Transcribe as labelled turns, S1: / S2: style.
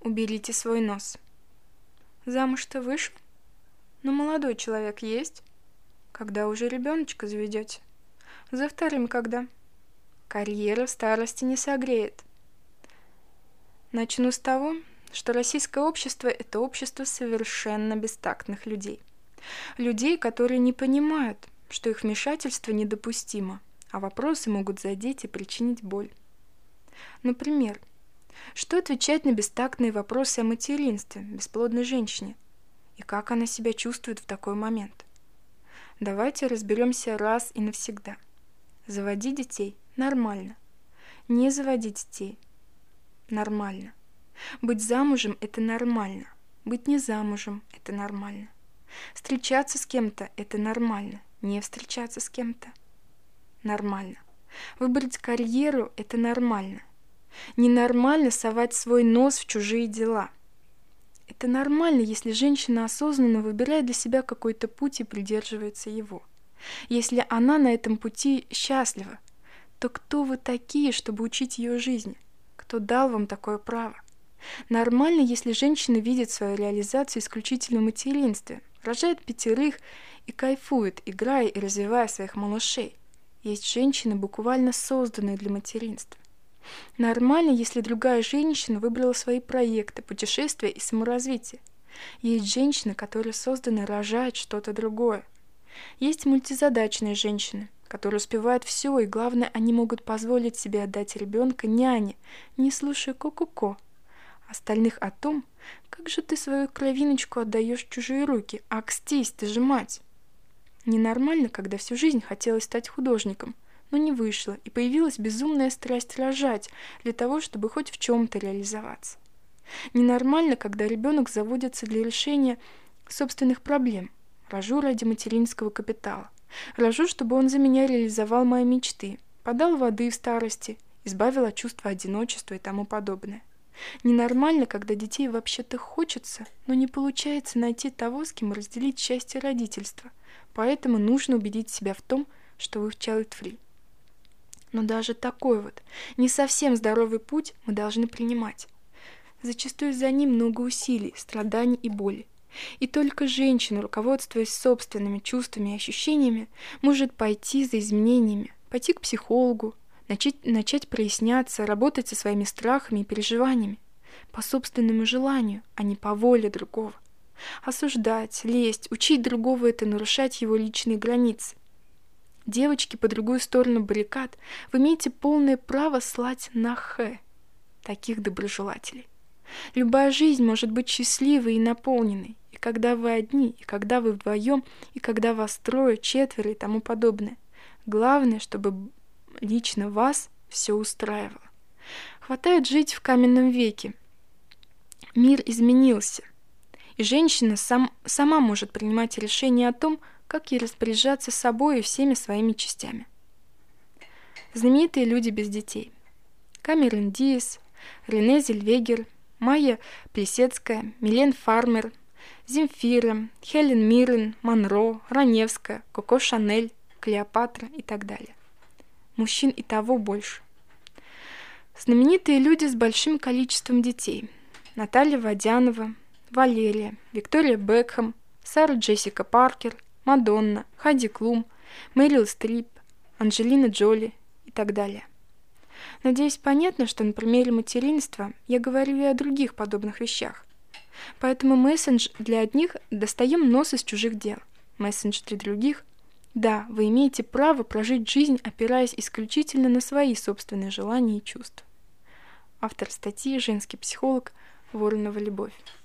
S1: Уберите свой нос. Замуж-то вышел? Но молодой человек есть? Когда уже ребеночка заведете? За вторым когда? Карьера в старости не согреет. Начну с того, что российское общество – это общество совершенно бестактных людей. Людей, которые не понимают, что их вмешательство недопустимо, а вопросы могут задеть и причинить боль. Например, что отвечать на бестактные вопросы о материнстве бесплодной женщине и как она себя чувствует в такой момент? Давайте разберемся раз и навсегда. Заводить детей – нормально. Не заводить детей – нормально. Быть замужем – это нормально. Быть не замужем – это нормально. Встречаться с кем-то – это нормально. Не встречаться с кем-то – нормально. Выбрать карьеру – это нормально. Ненормально совать свой нос в чужие дела. Это нормально, если женщина осознанно выбирает для себя какой-то путь и придерживается его. Если она на этом пути счастлива, то кто вы такие, чтобы учить ее жизни? Кто дал вам такое право? Нормально, если женщина видит свою реализацию исключительно в материнстве, рожает 5 и кайфует, играя и развивая своих малышей. Есть женщины, буквально созданные для материнства. Нормально, если другая женщина выбрала свои проекты, путешествия и саморазвитие. Есть женщины, которые созданы рожать что-то другое. Есть мультизадачные женщины, которые успевают все, и главное, они могут позволить себе отдать ребенка няне, не слушая ко-ко-ко. Остальных о том, как же ты свою кровиночку отдаешь в чужие руки, акстись, ты же мать. Ненормально, когда всю жизнь хотелось стать художником, но не вышло, и появилась безумная страсть рожать для того, чтобы хоть в чем-то реализоваться. Ненормально, когда ребенок заводится для решения собственных проблем. Рожу ради материнского капитала. Рожу, чтобы он за меня реализовал мои мечты, подал воды в старости, избавил от чувства одиночества и тому подобное. Ненормально, когда детей вообще-то хочется, но не получается найти того, с кем разделить счастье родительства. Поэтому нужно убедить себя в том, что вы в child-free. Но даже такой вот не совсем здоровый путь мы должны принимать. Зачастую за ним много усилий, страданий и боли. И только женщина, руководствуясь собственными чувствами и ощущениями, может пойти за изменениями, пойти к психологу, начать проясняться, работать со своими страхами и переживаниями по собственному желанию, а не по воле другого. Осуждать, лезть, учить другого – это нарушать его личные границы. Девочки по другую сторону баррикад, вы имеете полное право слать на «х» таких доброжелателей. Любая жизнь может быть счастливой и наполненной, и когда вы одни, и когда вы вдвоем, и когда вас 3, 4 и тому подобное. Главное, чтобы лично вас все устраивало. Хватает жить в каменном веке. Мир изменился, и женщина сама может принимать решение о том, как ей распоряжаться собой и всеми своими частями. Знаменитые люди без детей. Камерон Диас, Рене Зельвегер, Майя Плисецкая, Милен Фармер, Земфира, Хелен Миррен, Монро, Раневская, Коко Шанель, Клеопатра и так далее. Мужчин и того больше. Знаменитые люди с большим количеством детей. Наталья Водянова, Валерия, Виктория Бекхэм, Сара Джессика Паркер, Мадонна, Хайди Клум, Мэрил Стрип, Анджелина Джоли и так далее. Надеюсь, понятно, что на примере материнства я говорю и о других подобных вещах. Поэтому мессендж для одних – достаем нос из чужих дел. Мессендж для других – да, вы имеете право прожить жизнь, опираясь исключительно на свои собственные желания и чувства. Автор статьи «Женский психолог. Воронова Любовь».